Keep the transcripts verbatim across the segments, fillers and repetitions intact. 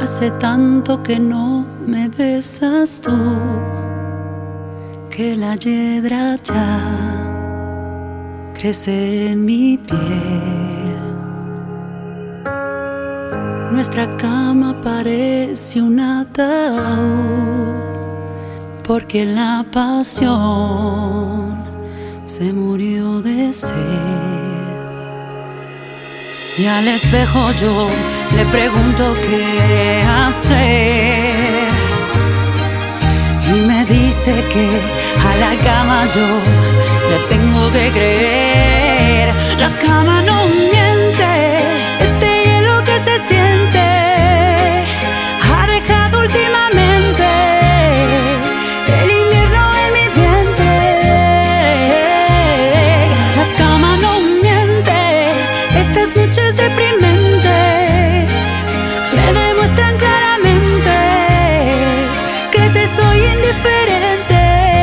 Hace tanto que no me besas tú, que la hiedra ya crece en mi piel. Nuestra cama parece un ataúd, porque la pasión se murió de sed. Y al espejo yo le pregunto qué hacer, y me dice que a la cama yo le tengo que creer. La cama no miente, este hielo que se siente ha dejado últimamente el invierno en mi vientre. La cama no miente, estas noches deprimentes me demuestran claramente que te soy indiferente.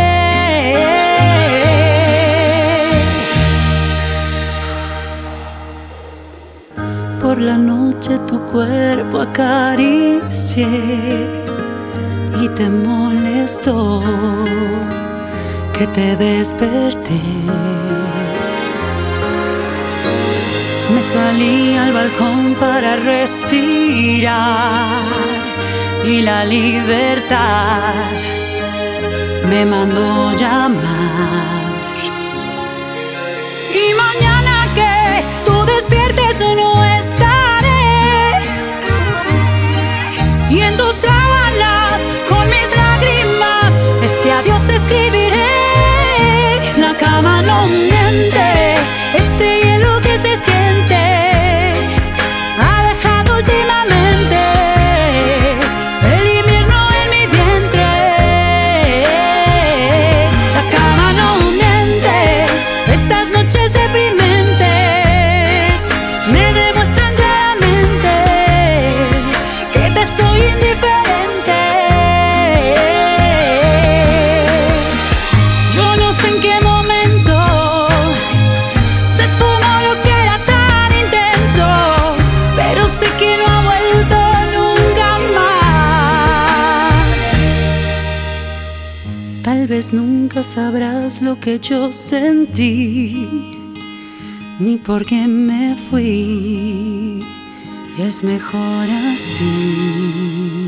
Por la noche tu cuerpo acaricié y te molestó que te desperté. Me salí al balcón para respirar y la libertad me mandó llamar. Y mañana que tú despiertes no estaré, y en tus sábanas con mis lágrimas este adiós escribiré. La cama no miente, este hielo que se siente ha dejado últimamente el invierno en mi vientre. La cama no miente, estas noches deprimentes me demuestran claramente que te soy indiferente. Yo no sé en qué momento se esfumó lo que era tan intenso, pero sé que no ha vuelto nunca más. Tal vez nunca sabrás lo que yo sentí, ni por qué me fui, y es mejor así.